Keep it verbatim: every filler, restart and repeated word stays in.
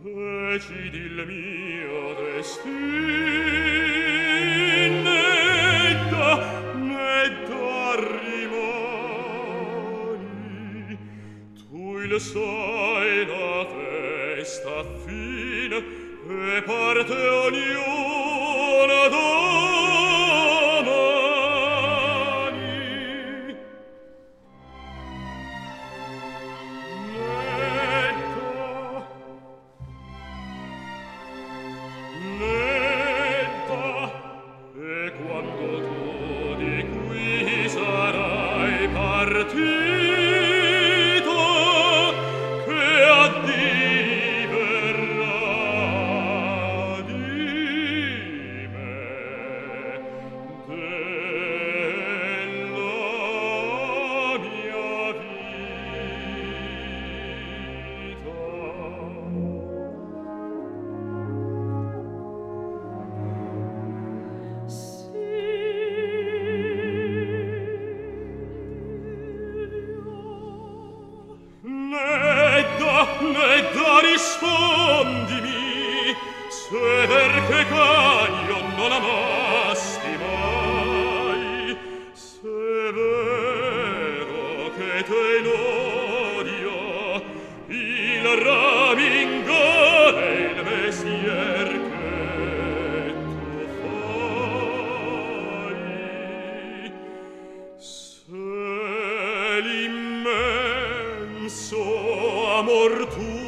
decidi il mio destin, né da, né da rimani. Tu il sai la testa fine, e parte ognuna domani. Netta, netta, e quando tu di qui sarai partito, che addio verrà di me, della mia vita. Nedda, Nedda, rispondimi, se perché Canio non amasti mai, se è vero che te in odio il ramingo è il mestier che tu fai, se l'immenso amor tuo